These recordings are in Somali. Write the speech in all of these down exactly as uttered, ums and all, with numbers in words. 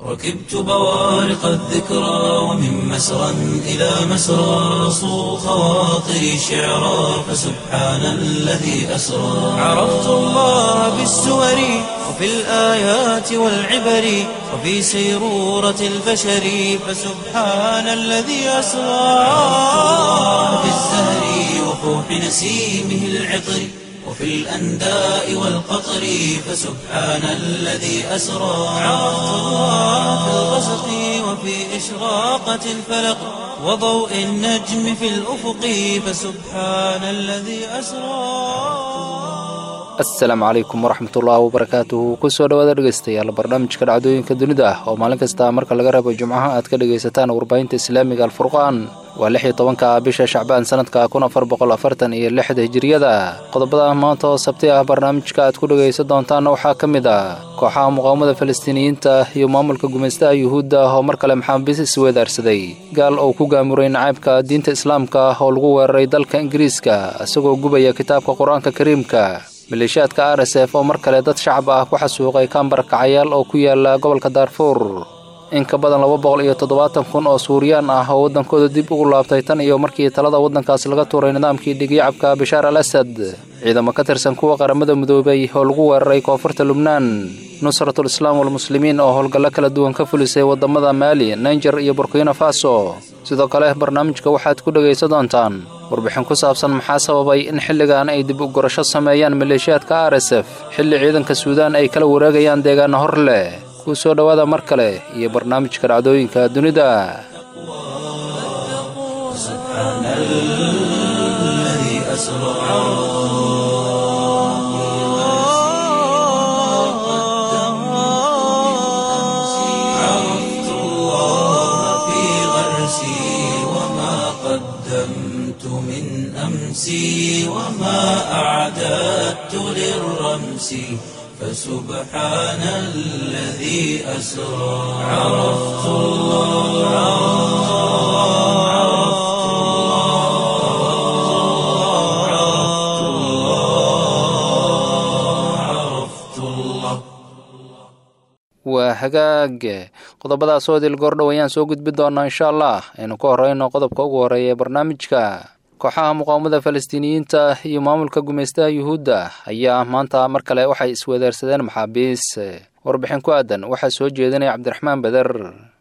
ركبت بوارق الذكرى ومن مسرى إلى مسرى صو خواطري شعرا فسبحان الذي أسرى عرفت الله بالسور وفي الآيات والعبر وفي سيرورة البشر فسبحان الذي أسرى في الزهر وفوح نسيمه العطر وفي الأنداء والقطر فسبحان الذي أسرى عرفت الله في الغسق وفي إشراقة الفلق وضوء النجم في الأفق فسبحان الذي أسرى. السلام عليكم ورحمة الله وبركاته. kusoo dhawaada dhageystayaal barnaamijka dhacdooyinka dunida ah oo maalin kasta marka laga rabo Jimcaha aad ka dhageysataan warbaahinta Islaamiga Al-Furqaan. waa lix iyo tobanka bisha Shacbaan sanadka kun afar boqol afartan iyo lix Hijriyada. qodobada maanta oo Sabti ah barnaamijka aad ku dhageysan doontaan waxaa kamid ah kooxaha muqaawamada Falastiiniyiinta iyo maamulka gumeystaha Yuhuudda oo mar kale maxaabiis isweedaarsaday gaal oo ku gaamuray nacaybka diinta Islaamka oo lagu weeraray dalka Ingiriiska isagoo gubaya kitaabka Quraanka Kariimka. maleeshiyaadka R S F oo mar kale dad shacab ah ku xasuuqay kaambar kacayaal oo ku yaala gobolka Darfur. in ka badan laba boqol iyo toddobaatan kun oo Suuriyaan ah oo wadankooda dib ugu laabtay tan iyo markii talada wadankaas laga tuuray nidaamkii dhigiyacabka Bashar al-Assad. ciidamo ka tirsan kuwa qaramada midoobay oo lagu weeraray koonfurta Lubnaan. Nusratul Islaam wal Muslimiin oo howlgalo kala duwan ka fulisay wadamada Mali, Niger iyo Burkina Faso. sidoo kale barnaamijka waxaad ku dhageysan doontaan warbixin ku saabsan maxaa sababay in xilligan ay dib u gurasho sameeyaan maleeshiyaadka R S F xilli ciidanka Suudaan ay kala wareegayaan deegaan hor leh. ku soo dhawaada mar kale iyo barnaamijka dhacdooyinka dunida. subhanalladhi asra عرفت الله في غرسي وما قدمت من أمسي وما أعددت للرمس فسبحان الذي أسرى عرفت الله عرفت الله عرفت الله عرفت الله waa hagaag qodobadaas oo dil goordhow ayaan soo gudbin doonaa insha Allah aynu ku horeyno qodobka ugu horeeya ee barnaamijka. kooxaha muqaawamada Falastiiniyiinta iyo maamulka gumeystaha Yuhuudda ayaa maanta mar kale waxay isweedaarsadeen maxaabiis. warbixin ku aadan waxaa soo jeedinaya Cabdiraxmaan Badar.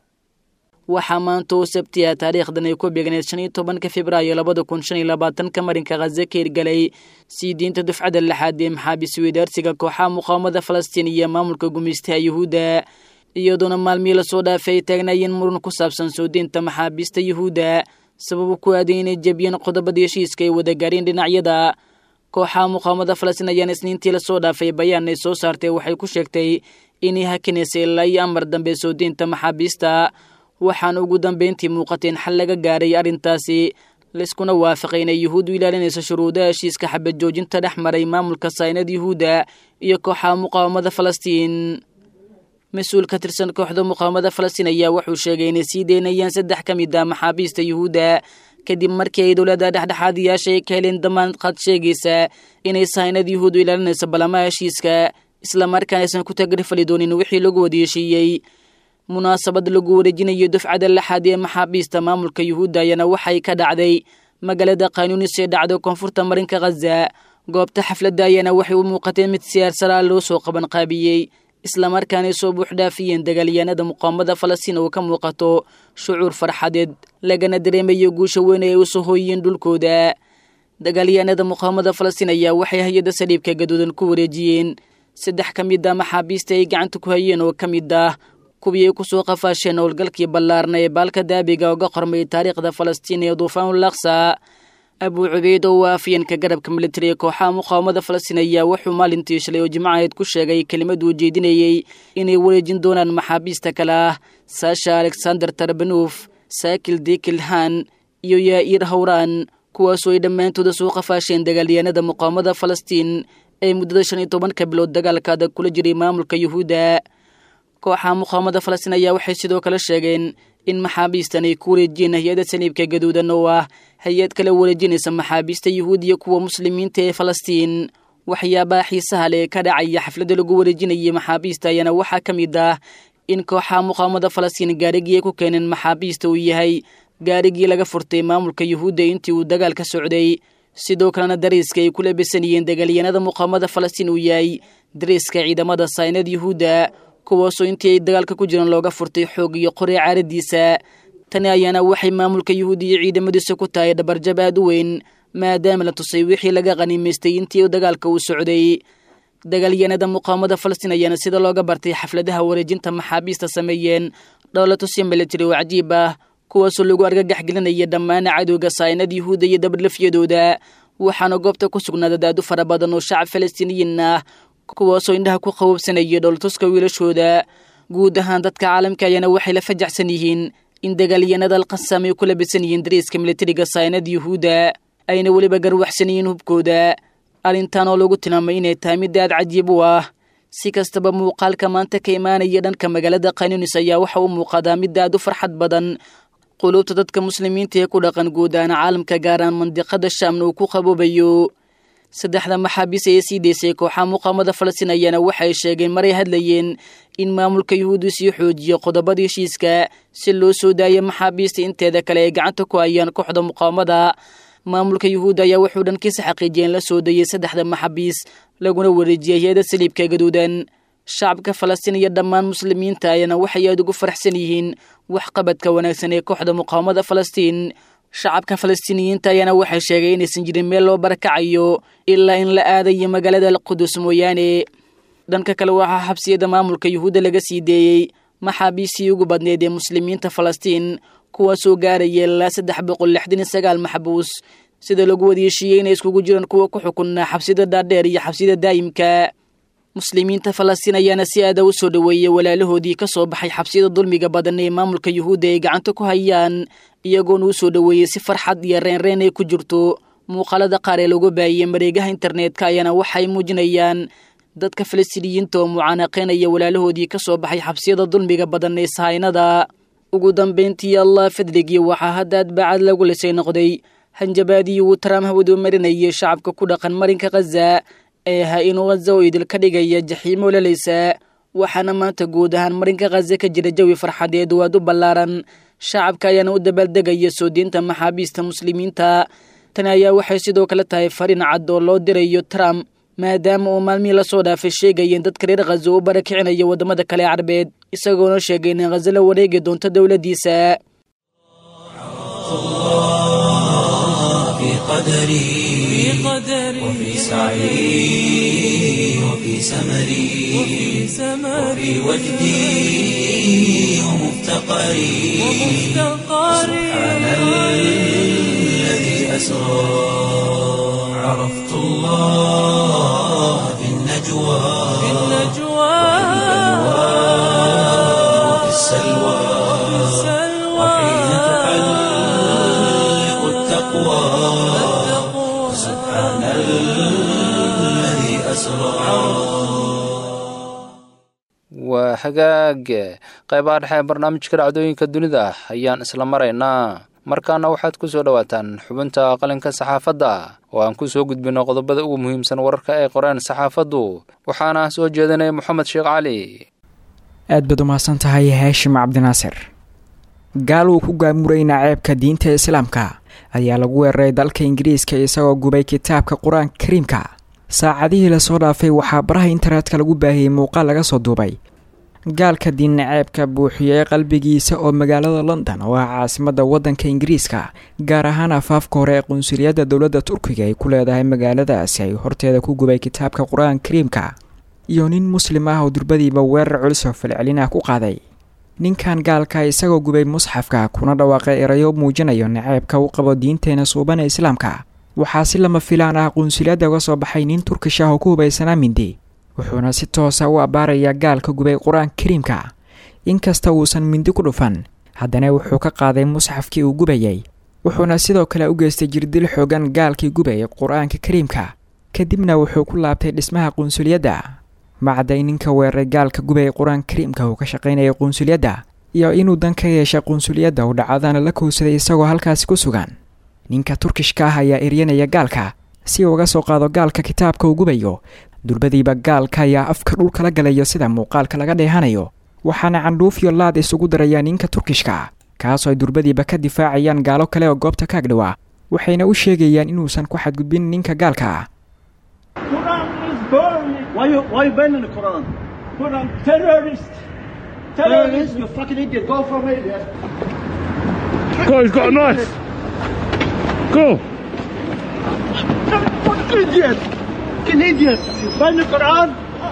waxaa maanta oo Sabti ah taariikhdan ay ku beegneed shan iyo tobanka Febraayo laba kun shan iyo labaatan ka marinka Gaza ka hirgalay sii diinta dufcada lixaad ee maxaabiis weedaarsiga kooxaha muqaawamada Falastiin iyo maamulka gumeystaha Yuhuudda iyadoona maalmihii la soo dhaafay taagnaayeen muran ku saabsan soo diinta maxaabiista Yuhuudda sabab ku aaday inay jabiyeen qodobada heshiiska ay wada gaareen dhinacyada. kooxaha muqaawamada Falastiin ayaa isniintii la soo dhaafay bayaan ay soo saartay waxay ku sheegtay inay hakinayso ilaa iyo amar dambe soo diinta maxaabiista, waxaana ugu dambeyntii muuqatay in xal laga gaaray arrintaasi layskuna waafaqay inay Yuhuuddu ilaalinayso shuruudaha heshiiska xabad joojinta dhex maray maamulka Saynad Yuhuudda iyo kooxaha muqaawamada Falastiin. mas-uul ka tirsan kooxda muqaawamada Falastiin ayaa wuxuu sheegay inay sii deynayaan saddex ka mid ah maxaabiista Yuhuudda kadib markii ay dowladda dhexdhexaadiyaasha ay ka heleen damaanad qaad sheegaysa inay Saynad Yuhuuddu ilaalinayso balamaha heshiiska isla markaana aysan ku tagrifali doonin wixii lagu wada heshiiyey. munaasabad lagu wareejinayo dufcada lixaad ee maxaabiista maamulka Yuhuudda ayana waxay ka dhacday magaalada Qaanuunis ee dhacdo koonfurta marinka Gaza. goobta xafladda ayana waxay u muuqatay mid siyaasada loo soo qaban qaabiyey isla markaana soo buux dhaafiyeen dagaalyahanada muqaawamada Falastiin oo ka muuqato shucuur farxadeed lagana dareemayo guusha weyn ee u soo hooyeen dhulkooda. dagaalyahanada muqaawamada Falastiin ayaa waxay hay'adda saliibka gaduudan ku wareejiyeen saddex ka mid ah maxaabiista ay gacanta ku hayeen oo ka mid ah kuwii ay ku soo qafaasheen howlgalkii ballaarna ee baalka daabiga uga qormay taariikhda Falastiin ee Duufaanul Aqsa. Abu Cubayd oo afyeenka garabka militariga kooxaha muqaawamada Falastiin ayaa wuxuu maalintii shalay oo Jimcaheed ku sheegay kelimad uu jeedinayay inay wareejin doonaan maxaabiista kale ah Sasha Alexander Tarbanuf, Sakil Dikilhan iyo Yair Hawran, kuwaasoo ay dhammaantood soo qafaasheen dagaalyahanada muqaawamada Falastiin ee muddada shan iyo tobanka bilood dagaalka adag kula jiray maamulka Yuhuudda. kooxaha muqaawamada Falastiin ayaa waxay sidoo kale sheegeen in maxaabiistan ay ku wareejiyeen hay'adda saliibka gaduudan oo ah hay'ad kala wareejinaysa maxaabiista Yuhuudiya kuwa muslimiinta ee Falastiin. waxyaabaha xiisaha leh ka dhacaya xafladda lagu wareejinayay maxaabiista ayana waxaa ka mid ah in kooxaha muqaawamada falastiin gaarigii ay ku keeneen maxaabiista uu yahay gaarigii laga furtay maamulka yuhuudda intii uu dagaal ka socday sidoo kalena dariiska ay ku labisan yihiin dagaalyahanada muqaawamada falastiin uu yahay dariiska ciidamada saynad yuhuudda kuwaasoo intii ay dagaalka ku jiraan looga furtay xoog iyo qori caaradiisa tani ayaana waxay maamulka yuhuudda iyo ciidamadiisa ku tahay dhabarjab aad u weyn maadaama la tusay wixii laga qaniimaystay intii dagaalka uu socday dagaalyahanada muqaawamada falastiin ayaana sida looga bartay xafladaha wareejinta maxaabiista sameeyeen dhowla tusi military oo cajiib ah kuwaasoo lagu argagax gelinaya dhammaan cadowga saynad yuhuudda iyo dabadlafyadooda waxaana goobta ku sugnaada daadu fara badan oo shacab falastiiniyiin ah kuwaasoo indhaha ku qabobsanaya dhowlatuska wiilashooda guud ahaan dadka caalamka ayaana waxay la fajaxsan yihiin in dagaalyahanada alqasam ay ku labisan yihiin dariiska militariga saynad yuhuudda ayna weliba garwaxsan yihiin hubkooda arrintan oo lagu tilmaamay inay tahay mid aad cajiib u ah si kastaba muuqaalka maanta ka imaanaya dhanka magaalada Qanyunis ayaa waxa uu muuqdaa mid aad u farxad badan qulubta dadka muslimiinta ee ku dhaqan guud ahaan caalamka gaaraan mandiqada Shaam uu ku qaboobayo saddexda maxaabiis ee sii deysay kooxaha muqaawamada falastiin ayaana waxay sheegeen maray hadlayeen in maamulka yuhuuddu sii xoojiyo qodobada heshiiska si loo soo daayo maxaabiista inteeda kale ay gacanta ku hayaan kooxda muqaawamada maamulka yuhuudda ayaa wuxuu dhankiisa xaqiijiyeen la soo dayay saddexda maxaabiis laguna wareejiyay hay'adda saliibka gaduudan shacabka falastiin iyo dhammaan muslimiinta ayaana waxay aad ugu faraxsan yihiin waxqabadka wanaagsan ee kooxda muqaawamada falastiin shacabka falastiiniyiinta ayaana waxay sheegay inaysan jirin meel loo barakacayo ilaa in la aadayo magaalada alqudus mooyaane dhanka kale waxaa xabsiyada maamulka yuhuudda laga sii deeyey maxaabiistii ugu badneed ee muslimiinta falastiin kuwaasoo gaaraya ilaa saddex boqol lixdan iyo sagaal maxbuus sida lagu wadiishiiyey inay iskugu jiraan kuwa ku xukunaa xabsida dhaadheer iyo xabsida daa'imka muslimiinta falastiin ayaana si aada u soo dhaweeyay walaalahoodii ka soo baxay xabsiyada dulmiga badan ee maamulka yuhuudda ay gacanta ku hayaan iyagoona u soo dhaweeyey si farxad iyo reenreen ay ku jirto muuqaalada qaar ee lagu baahiyey mareegaha internetka ayaana waxay muujinayaan dadka falastiiniyiinta oo mucaanaqeynaya walaalahoodii ka soo baxay xabsiyada dulmiga badan ee sahaynada ugu dambeyntii allah fadligii waxaa hadda adbacad lagu lisay noqday hanjabaadii uu Trump hawadu marinayay shacabka ku dhaqan marinka Gaza ee ha inuu Gaza oo idil ka dhigaya jaxiimo leelaysa waxaana maanta guud ahaan marinka Gaza ka jira jawi farxadeed oo aad u ballaaran shacabka ayaana u dabaaldegaya soo diinta maxaabiista muslimiinta tan ayaa waxay sidoo kale tahay fariin cad oo loo dirayo Trump maadaama uu maalmihii la soo dhaafay sheegayeen dadka reer Gaza u barakicinayo wadamada kale carbeed isagoona sheegay in Gaza la wareegi doonto dawladiisa في قدري وفي سعي وفي سمري وفي وجدي ومفتقري سبحان الذي أسرى عرفت الله في النجوى وفي السلوى وحين تحلق التقوى سبحان الذي أسرى waa hagaag qaybaha dhexe barnaamijka dhacdooyinka dunida ayaan isla maraynaa markaana waxaad ku soo dhawaataan xubinta qalinka saxaafadda oo aan ku soo gudbino qodobada ugu muhiimsan wararka ay qoreen saxaafaddu waxaana soo jeedinaya moxamed sheekh cali aad baad u mahadsan tahay haashim cabdinaasir gaal uu ku gaamurayna ceebka diinta islaamka ayaa lagu weeraray dalka ingiriiska isagoo gubay kitaabka qur-aanka kariimka saacadihii lasoo dhaafay waxaa baraha internetka lagu baahiyey muuqaal laga soo duubay gaalka diin ceebka buuxiyey qalbigiisa oo magaalada London oo ah caasimadda waddanka Ingiriiska gaar ahaan afaafka hore ee qunsuliyadda dowladda Turkiga ay ku leedahay magaaladaasi ay horteeda ku gubay kitaabka qur-aanka kariimka iyo nin muslim ah oo durbadiiba weerar culus oo falcelin ah ku qaaday ninkan gaalka isagoo gubay musxafka kuna dhawaaqay erayo muujinayo naceebka uu qabo diinteena suuban ee islaamka waxaa si lama filaan ah qunsuliyadda uga soo baxay nin Turkish ah oo ku hubaysanaa mindi wuxuuna si toos ah u abaaraya gaalka gubay qur-aanka kariimka inkasta uusan mindi ku dhufan haddana wuxuu ka qaaday musxafkii uu gubayay wuxuuna sidoo kale u geystay jirdil xoogan gaalkii gubayay qur-aanka kariimka kadibna wuxuu ku laabtay dhismaha qunsuliyadda macday ninka weeraray gaalka gubay qur-aanka kariimka uu ka shaqaynayay qunsuliyadda iyo inuu dan ka yeeshay qunsuliyadda uu dhacdana la kowsaday isagoo halkaasi ku sugan ninka Turkishka ah ayaa eryanaya gaalka si uu uga soo qaado gaalka kitaabka uu gubayo durbadiiba gaalka ayaa afka dhulka la galayo sida muuqaalka laga dheehanayo waxaana candhuuf iyo laad isugu darayaan ninka turkishka kaasoo ay durbadiiba ka difaacayaan gaalo kale oo goobta ka agdhowaa waxayna u sheegayaan inuusan ku xadgudbin ninka gaalka ah. Go, he's got a knife. Go. Fucking idiot. Fucking idiot. You burn the Quran.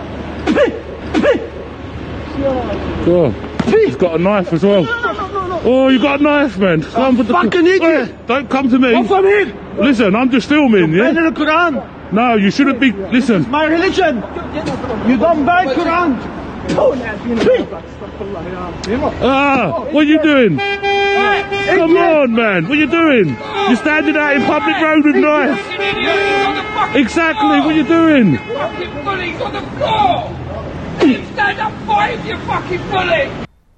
Go. He's got a knife as well. No, no, no, no. Oh, you got a knife, man. Come for the fucking idiot. Wait, don't come to me. Come for me. Listen, I'm just filming, yeah? You're burning the Quran. No, you shouldn't be. Listen. It's my religion. You don't burn Quran. Ah, what are you doing? Come on, man. What are you doing? You're standing out in public road with knife. Exactly. What are you doing? Fucking bullies on the floor. Stand up, fight, you fucking bully.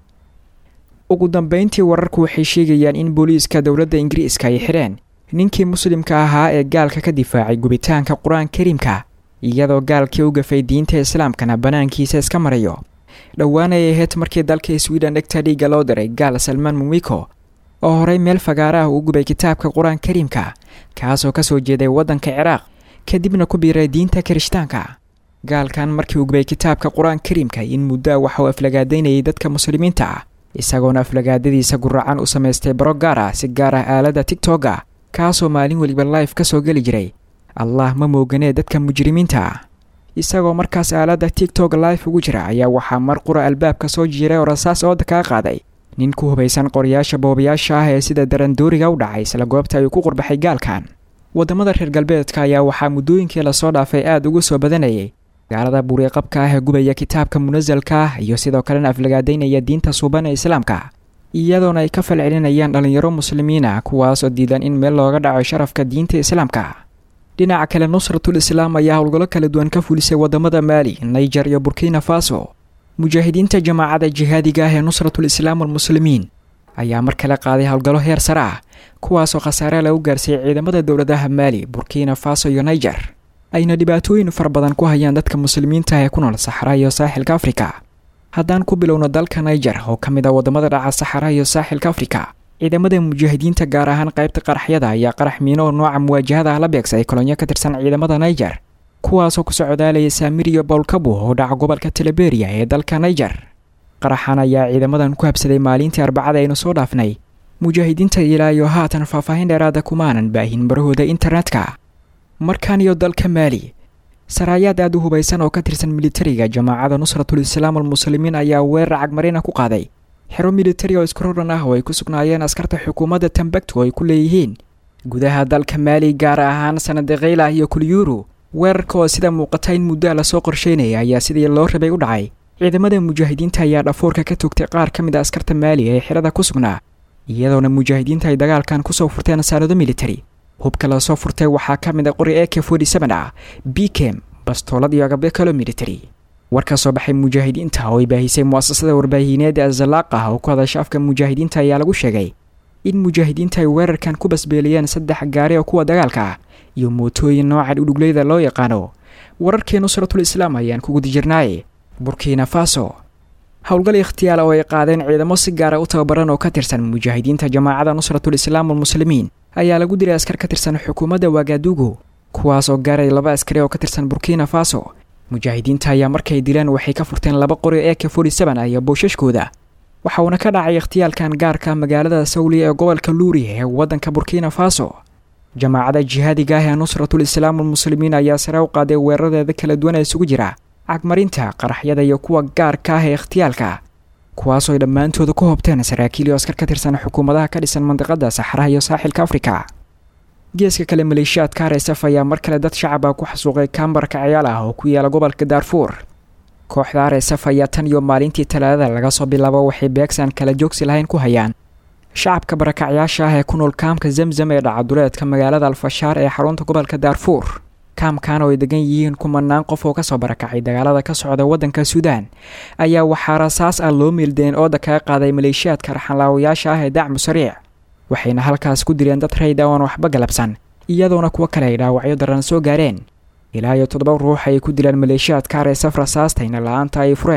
ugu dambeyntii wararku waxay sheegayaan in booliiska dowladda Ingiriiska ay xireen ninkii muslimka ahaa ee gaalka ka difaacay gubitaanka Quraan Kariimka iyadoo gaalkii u gafay diinta Islaamkana banaankiisa iska marayo. dhawaan ay ahayd markii dalka Sweden dhegta dhiiga loo diray gaal Salman Mumiko oo horey meel fagaara ah u gubay kitaabka Quraan Kariimka kaasoo ka soo jeeday wadanka Ciraaq kadibna ku biiray diinta Kirishtaanka. gaalkan markii uu gubay kitaabka Quraan Kariimka in muddo waxa uu aflagaadeynayay dadka muslimiinta ah isagoona aflagaadadiisa guracan u sameystay baro gaar ah si gaar ah aalada TikTok kaasoo maalin waliba live ka soo gali jiray Allah ma mooganee dadka mujrimiinta ah. isagoo markaas aalada TikTok live ugu jira ayaa waxaa mar qura albaabka soo jiiray oo rasaas oo ka qaaday nin ku hubaysan qoryaasha boobiyaasha ah ee sida darandooriga u dhacay isla goobta ay ku qurbaxay gaalkan. wadamada reer galbeedka ayaa waxaa muddooyinkii la soo dhaafay aad ugu soo badanayay gaalada buuri qabka ah ee gubaya kitaabka munazalka ah iyo sidoo kale aflagaadeynaya diinta suuban ee Islaamka iyadoona ay ka falcelinayaan dhalinyaro muslimiin ah kuwaas oo diidan in meel looga dhaco sharafka diinta Islaamka. dhinaca kale Nusratul Islam ayaa howlgallo kala duwan ka fulisay wadamada Mali, Niger iyo Burkina Faso. mujaahidiinta jamaacada jihaadiga ah ee Nusratul Islam wal Muslimiin ayaa mar kale qaaday howlgallo heer sare ah kuwaas oo khasaare lagu gaarsiiyay ciidamada dowladaha Mali, Burkina Faso iyo Niger ayna dhibaatooyin far badan ku hayaan dadka muslimiinta ee ku nool Sahara iyo Saaxilka Afrika. haddaan ku bilowno dalka Niger oo kamid ah wadamada dhaca Sahara iyo Saaxilka Afrika ciidamada mujaahidiinta gaar ahaan qaybta qaraxyada ayaa qarax miino nooca muwaajahada la beegsay kolonyo ka tirsan ciidamada Niger kuwaas oo ku socdaalaya Samir iyo Bolkabo oo dhaca gobolka Teleberia ee dalka Niger. qaraxan ayaa ciidamadan ku habsaday maalintii Arbacada aynu soo dhaafnay mujaahidiinta ilaa iyo haatan faahfaahin dheeraad ah kumaanan baahin barahooda internetka. markaan iyo dalka Mali saraayaad aad u hubaysan oo ka tirsan militariga jamaacada Nusratul Islam wal Muslimiin ayaa weerar cagmarina ku qaaday xero militari oo iskororan ah oo ay ku sugnaayeen askarta xukuumadda Timbuktu oo ay ku leeyihiin gudaha dalka Mali gaar ahaan sanad qeyla iyo Kulyuru. weerarka oo sida muuqata in muddo la soo qorsheynayay ayaa sidii loo rabay u dhacay ciidamada mujaahidiinta ayaa dhafoorka ka togtay qaar kamid ah askarta Mali ee xirada ku sugnaa iyadoona mujaahidiinta ay dagaalkan ku soo furteen sanado militari. hubka la soo furtay waxaa kamid ah qori A K forty seven ah, B K M, bastoolad iyo agabyo kale militari. warka soo baxay mujaahidiinta oo ay baahisay muassasada warbaahineed ee Zalaaqa oo ku hadasha afka mujaahidiinta ayaa lagu sheegay in mujaahidiinta ay weerarkan ku basbeeliyeen saddex gaari oo kuwa dagaalka ah iyo mootooyin nooca udugleeda loo yaqaano. wararkii Nusratul Islam ayaan ku guda jirnay Burkina Faso. howlgal ikhtiyaal oo ay qaadeen ciidamo si gaar ah u tababaran oo ka tirsan mujaahidiinta jamaacada Nusratul Islam wal Muslimiin ayaa lagu diray askar ka tirsan xukuumadda Wagadugu kuwaas oo gaaray laba askari oo ka tirsan Burkina Faso. mujaahidiinta ayaa markay dileen waxay ka furteen laba qori A K forty seven ah iyo boosashkooda waxaana ka dhacay ikhtiyaalkan gaarka magaalada Sawli ee gobolka Luri ee wadanka Burkina Faso. jamaacada jihaadiga ah ee Nusratul Islam wal Muslimiin ayaa sare u qaaday weerarada kala duwan ee isugu jira cagmarinta qaraxyada iyo kuwa gaarka ah ee ikhtiyaalka kuwaas oo dhammaantood ku hobteen saraakiil iyo askar ka tirsan xukuumadaha ka dhisan mandiqada Sahara iyo Saaxilka Afrika. geeska kale maleeshiyaadka R S F ayaa mar kale dad shacab ah ku xasuuqay kaambarka ciyaal ah oo ku yaala gobolka Darfur. kooxda R S F ayaa tan iyo maalintii Talaadada laga soo bilaabo waxay beegsan kala joogsi lahayn ku hayaan shacabka barakacayaasha ah ee ku nool kaamka Zamzam ee dhacaduleedka magaalada Al-Fashaar ee xarunta gobolka Darfur. kaamkan oo ay degan yihiin kumanaan qof oo ka soo barakacay dagaalada ka socda wadanka Suudaan ayaa waxaa rasaas ah loo meeldeen oo ka qaaday maleeshiyaadka raxanlaawayaasha ah ee dacmu sariic waxayna halkaas ku dileen dad rayd ah oo waxba galabsan iyadoona kuwa kale ay dhaawacyo daran soo gaareen ilaa iyo toddoba ruux ay ku dileen maleeshiyaadka R S F rasaastayna la'aanta ay fureen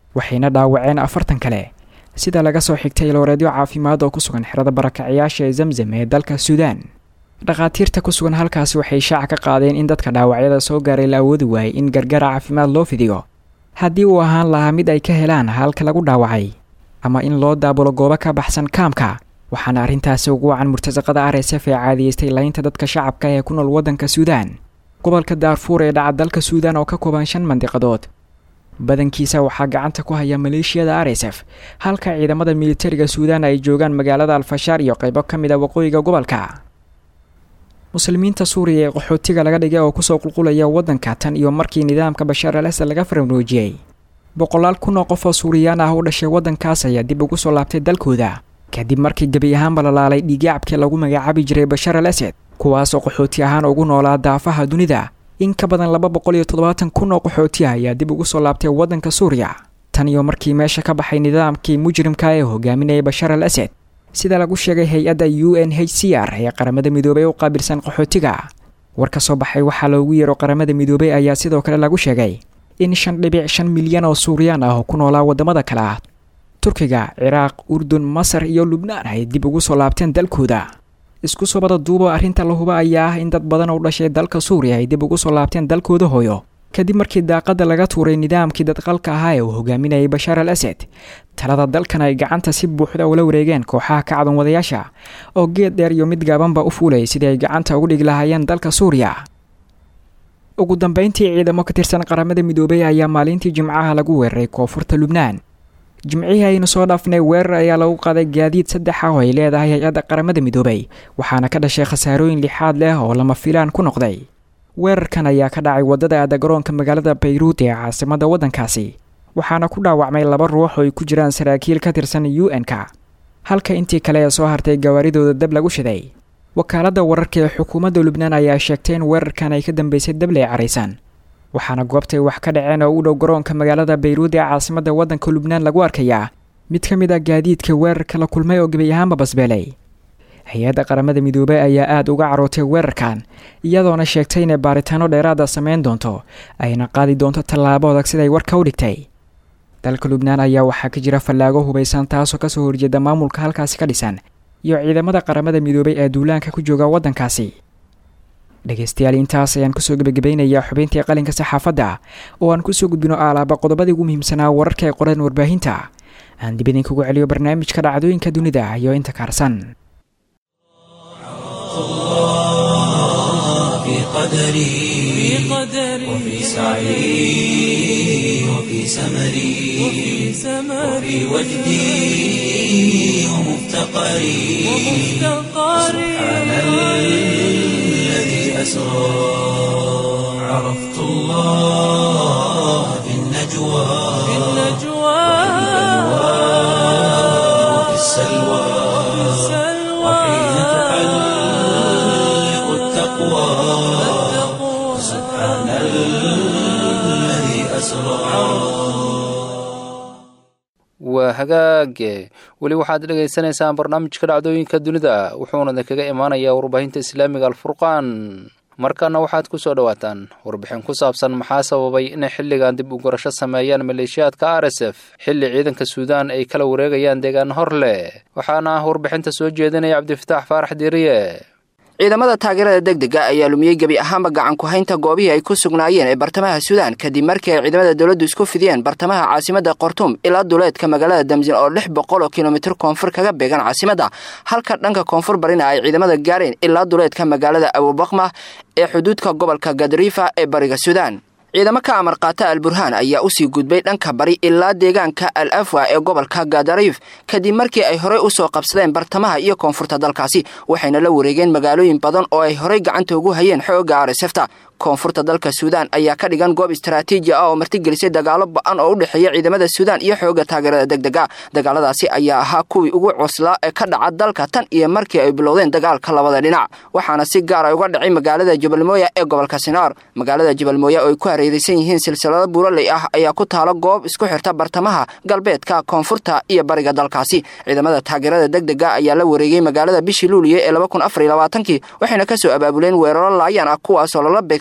waxayna dhaawaceen afartan kale sida laga soo xigtay ilooreedyo caafimaad oo ku sugan xerada barakacayaasha ee zamzam ee dalka suudaan. dhakhaatiirta ku sugan halkaasi waxay shaaca ka qaadeen in dadka dhaawacyada soo gaaray la awoodi waayay in gargaar caafimaad loo fidiyo haddii uu ahaan lahaa mid ay ka helaan halka lagu dhaawacay ama in loo daabulo goobo ka baxsan kaamka. waxaana arrintaasi ugu wacan murtasaqada R S F ee caadiyeystay laynta dadka shacabka ee ku nool waddanka suudaan. gobolka daarfuur ee dhaca dalka suudaan oo ka kooban shan mandiqadood badankiisa waxaa gacanta ku haya maleeshiyada R S F halka ciidamada militariga suudaan ay joogaan magaalada alfashaar iyo qaybo ka mid a waqooyiga gobolka. muslimiinta suuriya ee qaxootiga laga dhigay oo kusoo qulqulaya waddanka tan iyo markii nidaamka bashaar al asad laga farmaroojiyey boqolaal kun oo qof oo suuriyaan ah u dhashay waddankaas ayaa dib ugu soo laabtay dalkooda kadib markii gebi ahaanba la laalay dhiigyacabkii lagu magacaabi jiray bashaar al asad kuwaas oo qaxooti ahaan ugu noolaa daafaha dunida. in ka badan laba boqol iyo toddobaatan kun oo qaxooti ah ayaa dib ugu soo laabtay waddanka suuriya tan iyo markii meesha ka baxay nidaamkii mujrimka ee hogaaminayay bashaar al asad sida lagu sheegay hay-adda U N H C R ee qaramada midoobay u qaabilsan qaxootiga. war ka soo baxay waxaa loogu yeero qaramada midoobay ayaa sidoo kale lagu sheegay in shan dhibic shan milyan oo suuriyaan ah oo ku noolaa wadamada kale ah turkiga, ciraaq, urdun, masar iyo lubnaan ay dib ugu soo laabteen dalkooda. isku soo bada duubo arrinta la huba ayaa ah in dad badan oo dhashay dalka suuriya ay dib ugu soo laabteen dalkooda hooyo kadib markii daaqada laga tuuray nidaamkii dadqalka ahaa ee uu hogaaminayay bashaar al asad. talada dalkan ay gacanta si buuxda ula wareegeen kooxaha kacdan wadayaasha oo geed dheer iyo mid gaabanba u fuulay sidii ay gacanta ugu dhigi lahaayeen dalka suuriya. ugu dambeyntii ciidamo ka tirsan qaramada midoobay ayaa maalintii jimcaha lagu weeraray koonfurta lubnaan. jimcihii aynu soo dhaafnay weerar ayaa lagu qaaday gaadiid saddex ah oo ay leedahay hay-adda qaramada midoobay waxaana ka dhashay khasaarooyin lixaad leh oo lama filaan ku noqday. weerarkan ayaa ka dhacay waddada aada garoonka magaalada bayruut ee caasimadda waddankaasi waxaana ku dhaawacmay laba ruux oo ay ku jiraan saraakiil ka tirsan U N-ka halka intii kale ee soo hartay gawaaridooda dab lagu shiday. wakaaladda wararka ee xukuumadda lubnaan ayaa sheegtay in weerarkan ay ka dambeysay dabley caraysan waxaana goobtay wax ka dhaceen oo u dhow garoonka magaalada bayruut ee caasimadda waddanka lubnaan lagu arkayaa mid ka mid ah gaadiidka weerarka la kulmay oo gebi ahaanba basbeelay. hay-adda qaramada midoobay ayaa aada uga carootay weerarkan iyadoona sheegtay inay baaritaano dheeraada samayn doonto ayna qaadi doonto tallaabo adag siday warka u dhigtay. dalka lubnaan ayaa waxaa ka jira fallaago hubaysan taasoo kasoo horjeeda maamulka halkaasi ka dhisan iyo ciidamada qaramada midoobay ee duulaanka ku jooga waddankaasi. dhegaystayaal intaas ayaan kusoo gebagabaynayaa xubintii qalinka saxaafadda oo aan kusoo gudbino aalaaba qodobadii ugu muhiimsanaa wararka ee qoreen warbaahinta. aan dib idinkugu celiyo barnaamijka dhacdooyinka dunida iyo inta kaarsan. في قدري وفي سعي وفي سمري وفي وجدي ومفتقري سبحان الذي أسرى عرفت الله في النجوى وفي السلوى وحين تحلق التقوى سبحان الذي أسرى. waa hagaage weli waxaad dhegaysanaysaan barnaamijka dhacdooyinka dunida wuxuuna kaga imaanayaa warbaahinta islaamiga alfurqaan. markana waxaad ku soo dhawaataan warbixin ku saabsan maxaa sababay inay xilligan dib u gurasho sameeyaan maleeshiyaadka R S F xilli ciidanka suudaan ay kala wareegayaan deegaan hor leh. waxaana warbixinta soo jeedinaya cabdifataax faarax diiriye. ciidamada taageerada degdega ayaa lumiyey gebi ahaanba gacan ku haynta goobihii ay ku sugnaayeen ee bartamaha suudaan kadib markii ay ciidamada dawladdu isku fidiyeen bartamaha caasimadda Khartoum ilaa duleedka magaalada Damzin oo lix boqol oo kiiloomitir koonfur kaga beegan caasimadda halka dhanka koonfur barina ay ciidamada gaareen ilaa duleedka magaalada Abu Bakma ee xuduudka gobolka Gadrifa ee bariga Suudaan. ciidamo ka amar qaata al-Burhaan ayaa u sii gudbay dhanka bari ilaa deegaanka al-Afwa ee gobolka Gadarif kadib markii ay horey u soo qabsadeen bartamaha iyo koonfurta dalkaasi waxayna la wareegeen magaalooyin badan oo ay horey gacanta ugu hayeen xoogga R S F-ta. koonfurta dalka Suudaan ayaa ka dhigan goob istiraatiiji ah oo martigelisay dagaalo ba'an oo u dhexeeya ciidamada Suudaan iyo xoogga taageerada degdega. dagaaladaasi ayaa ahaa kuwii ugu cuslaa ee ka dhaca dalka tan iyo markii ay bilowdeen dagaalka labada dhinac waxaana si gaar ah uga dhacay magaalada Jabal Mooya ee gobolka Sinaar. magaalada Jabal Mooya oo ay ku hareeraysan yihiin silsilado buuraley ah ayaa ku taala goob isku xirta bartamaha galbeedka koonfurta iyo bariga dalkaasi. ciidamada taageerada degdega ayaa la wareegay magaalada bishii Luulyo ee laba kun afar iyo labaatan waxayna ka soo abaabuleen weeraro laayaan ah kuwaas oo la beegsan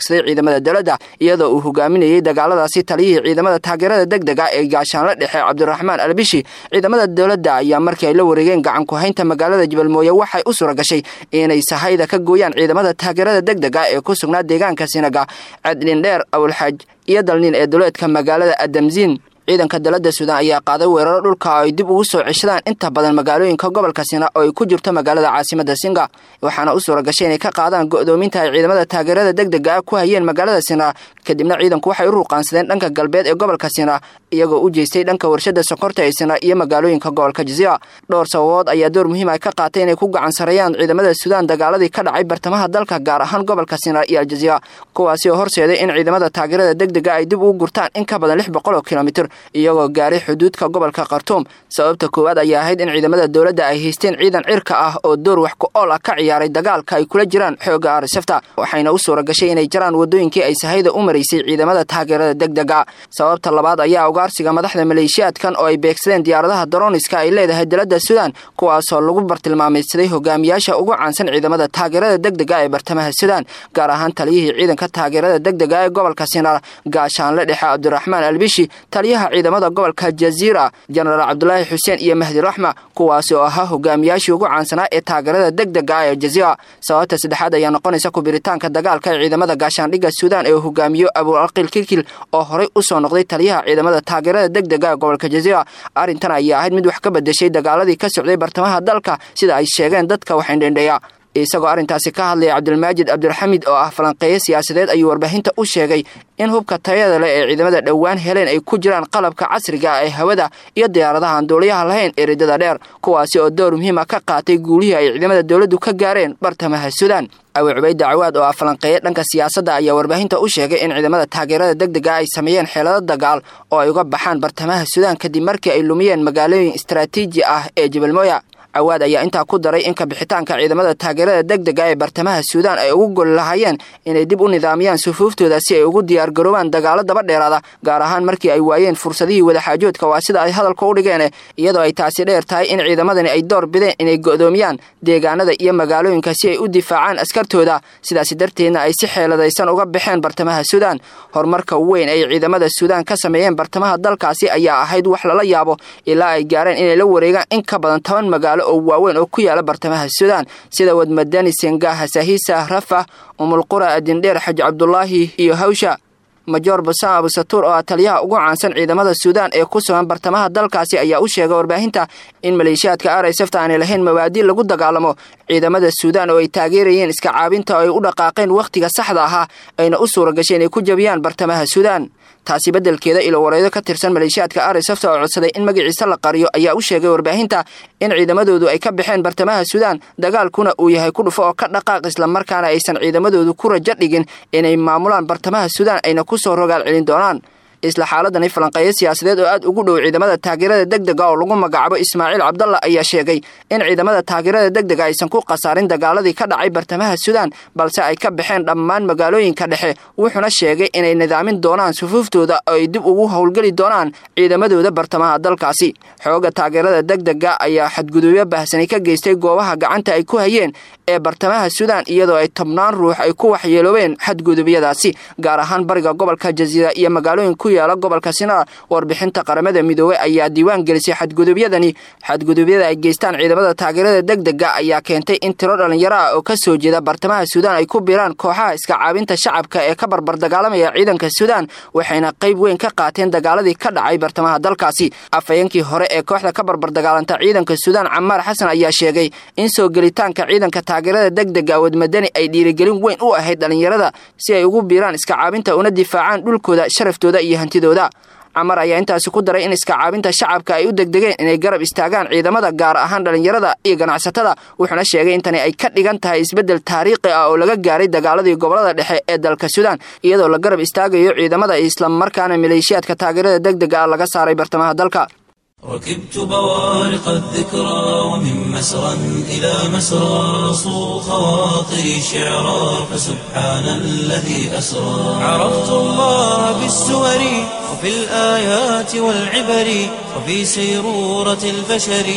beegsaday ciidamada dowladda iyadoo uu hogaaminayay dagaaladaasi taliyihii ciidamada taageerada degdega ee gaashaanle dhexe cabdiraxmaan albishi ciidamada dowladda ayaa markii ay la wareegeen gacan ku haynta magaalada Jabalmooye waxay u suura gashay inay sahayda ka gooyaan ciidamada taageerada degdega ee ku sugnaa deegaanka Sinaga Cadlin Dheer Awlxaj iyo dalnin ee duleedka magaalada Adamzin ciidanka dowladda Suudaan ayaa qaaday weerar dhulka ay dib ugu soo ceshadaan inta badan magaalooyinka gobolka Sina oo ay ku jirto magaalada caasimadda Singa waxaana u suura gashay inay ka qaadaan go'doominta ay ciidamada taageerada degdega ku hayeen magaalada Sina kadibna ciidanku waxay u ruqaansadeen dhanka galbeed ee gobolka Sina iyagoo u jeestay dhanka warshada sokorta ee Sina iyo magaalooyinka gobolka Jizya dhowr sababood ayaa door muhiim ah ka qaatay inay ku gacan sareeyaan ciidamada Suudaan dagaaladii ka dhacay bartamaha dalka gaar ahaan gobolka Sina iyo Jizya kuwaasi oo horseeday in ciidamada taageerada degdega ay dib ugu gurtaan in ka badan lix boqol oo kiiloomitir iyagoo gaaray xuduudka gobolka Khartoum sababta koowaad ayaa ahayd in ciidamada dawladda ay haysteen ciidan cirka ah oo door wax ku ool ah ka ciyaaray dagaalka ay kula jiraan xooga R S F ta waxayna u suura gashay inay jaraan wadooyinkii ay sahayda u mareysay ciidamada taageerada degdega sababta labaad ayaa ugaarsiga madaxda maleeshiyaadkan oo ay beegsadeen diyaaradaha droniska ay leedahay dawladda Suudaan kuwaas oo lagu bartilmaameedsaday hogaamiyaasha ugu caansan ciidamada taageerada degdega ee bartamaha Suudaan gaar ahaan taliyihii ciidanka taageerada degdega ee gobolka Sina gaashaanle dhexe Cabdiraxmaan Albishi taliyaha ciidamada gobolka Jazeera General Abdullahi Hussein iyo Mahdi Rahma kuwaas oo ahaa hogaamiyaashii ugu caansanaa ee taageerada degdega ee Jazeera sababta saddexaad ayaa noqonaysa ku biritaanka dagaalka ee ciidamada gaashaandhigga Suudaan ee hogaamiyo Abu Aqil Kilkil oo horey u soo noqday taliyaha ciidamada taageerada degdega ee gobolka Jazeera arintan ayaa ahayd mid wax ka bedeshay dagaaladii ka socday bartamaha dalka sida ay sheegeen dadka waxay dhendheeya isagoo arintaasi ka hadlay Cabdulmaajid Abdulxamid oo ah falanqeeye siyaasadeed ayuu warbaahinta u sheegay in hubka tayada leh ee ciidamada dhawaan heleen ay ku jiraan qalabka casriga ah ee hawada iyo diyaaradaha aan duuliyaha lahayn ee ridada dheer kuwaasi oo door muhiim ah ka qaatay guulihii ay ciidamada dawladdu ka gaareen bartamaha Suudaan Abu Ubayd Daawad oo ah falanqeeye dhanka siyaasadda ayaa warbaahinta u sheegay in ciidamada taageerada degdega ay sameeyeen xeelado dagaal oo ay uga baxaan bartamaha Suudaan kadib markii ay lumiyeen magaalooyin istiraatiiji ah ee Jabalmooye Awaad ayaa inta ku daray in ka bixitaanka ciidamada taageerada degdega ee bartamaha Suudaan ay ugu gol lahaayeen inay dib u nidaamiyaan sufuuftooda si ay ugu diyaar garoobaan dagaalo daba dheeraada gaar ahaan markii ay waayeen fursadihii wada xaajoodka waa sida ay hadalka u dhigeen iyadoo ay taasi dheer tahay in ciidamadani ay door bideen inay go'doomiyaan deegaanada iyo magaalooyinka si ay u difaacaan askartooda sidaas darteedna ay si xeeladaysan uga baxeen bartamaha Suudaan horumarka weyn ay ciidamada Suudaan ka sameeyeen bartamaha dalkaasi ayaa ahayd wax lala yaabo ilaa ay gaareen inay la wareegaan in ka badan toban magaalo oo waaweyn oo ku yaala bartamaha Suudaan sida Wadmadani Sengaha Sahisa Rafah Umul Qura Adindheer Xaj Cabdullaahi iyo Hawsha Major Bassam Abu Satur oo taliyaha ugu caansan ciidamada Suudaan ee ku sugan bartamaha dalkaasi ayaa u sheegay warbaahinta in maleeshiyaadka R S F ta aanay lahayn mabaadi lagu dagaalamo ciidamada Suudaan oo ay taageerayeen iska caabinta oo ay u dhaqaaqeen waqtiga saxda ah ayna u suura gashay inay ku jabiyaan bartamaha Suudaan taasi bedelkeeda ilo wareedo ka tirsan maleeshiyaadka R S F ta oo codsaday in magaciisa la qariyo ayaa u sheegay warbaahinta in ciidamadoodu ay ka baxeen bartamaha Suudaan dagaalkuna uu yahay ku dhufo oo ka dhaqaaq isla markaana aysan ciidamadoodu ku rajo dhigin inay maamulaan bartamaha Suudaan ayna ku soo rogaal celin doonaan isla xaaladan falanqeeye siyaasadeed oo aad ugu dhow ciidamada taageerada degdega oo lagu magacaabo Ismaaciil Cabdalla ayaa sheegay in ciidamada taageerada degdega aysan ku qasaarin dagaaladii ka dhacay bartamaha Suudaan balse ay ka baxeen dhammaan magaalooyinka dhexe wuxuuna sheegay inay nidaamin doonaan sufuuftooda oo ay dib ugu howlgali doonaan ciidamadooda bartamaha dalkaasi xooga taageerada degdega ayaa xadgudubyo baahsan ka geystay goobaha gacanta ay ku hayeen ee bartamaha Suudaan iyadoo ay tobnaan ruux ay ku waxyeeloobeen xadgudubyadaasi gaar ahaan bariga gobolka Jazeera iyo magaalooyin ku yaala gobolka Sina warbixinta qaramada midoobay ayaa diiwaan gelisay xadgudubyadani xadgudubyada ay geystaan ciidamada taageerada degdega ayaa keentay in tiro dhalinyaro ah oo ka soo jeeda bartamaha Suudaan ay ku biiraan kooxaha iska caabinta shacabka ee ka barbar dagaalamaya ciidanka Suudaan waxayna qayb weyn ka qaateen dagaaladii ka dhacay bartamaha dalkaasi afayeenkii hore ee kooxda ka barbar dagaalanta ciidanka Suudaan Ammar Xasan ayaa sheegay in soo gelitaanka ciidanka taageerada degdega Wadmadani ay dhiirigelin weyn u ahayd dhalinyarada si ay ugu biiraan iska caabinta una difaacaan dhulkooda sharaftooda iyo hantidooda Ammar ayaa intaas ku daray in iska caabinta shacabka ay u degdegeen inay garab istaagaan ciidamada gaar ahaan dhalinyarada iyo ganacsatada wuxuuna sheegay in tani ay ka dhigan tahay isbedel taariikhi ah oo laga gaaray dagaaladii gobolada dhexe ee dalka Suudaan iyadoo la garab istaagayo ciidamada isla markaana maleeshiyaadka taageerada degdega laga saaray bartamaha dalka ركبت بوارق الذكرى ومن مسرى إلى مسرى صو خواطري شعرا فسبحان الذي أسرى عرفت الله بالسور وفي الآيات والعبر وفي سيرورة البشر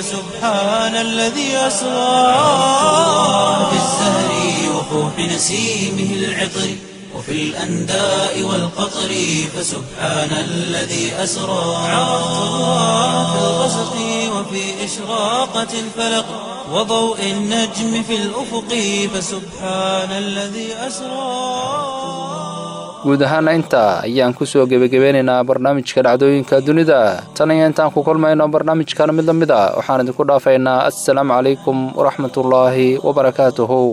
فسبحان الذي أسرى في الزهر وفوح نسيمه العطر وفي الأنداء والقطر فسبحان الذي أسرى عرفت الله في الغسق وفي إشراقة الفلق وضوء النجم في الأفق فسبحان الذي أسرى. guud ahaana intaa ayaan ku soo gebagabeynaynaa barnaamijka dhacdooyinka dunida tan iyo intaan ku kulmayno barnaamijkan mid la mid ah waxaan idinku dhaafaynaa assalaamu calaykum waraxmatullaahi wabarakaatuhu.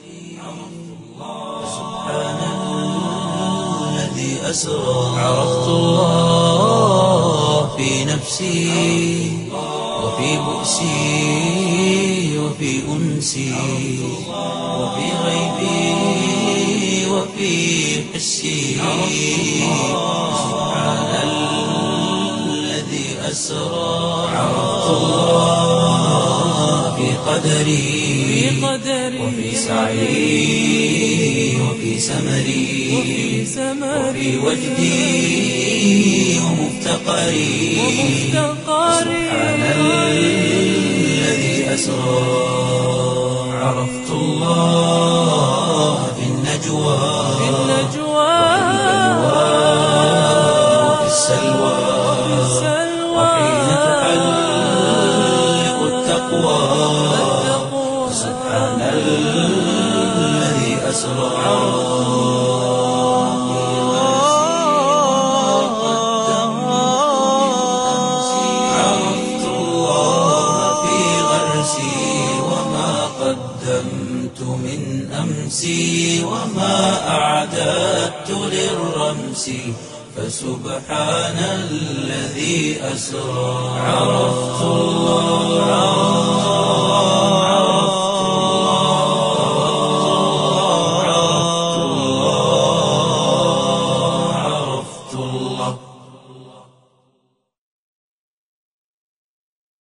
عرفت الله في نفسي وفي بؤسي وفي أنسي وفي غيبي وفي حسي سبحان الذي أسرى. عرفت الله في قدري وفي سعي وفي سمري وفي وجدي ومفتقري سبحان الذي أسرى. عرفت الله في النجوى وفي السلوى وحين تحلق التقوى سبحان الذي أسرى. عرفت الله في غرسي وما قدمت من أمسي وما أعددت للرمس فسبحان الذي أسرى. عرفت الله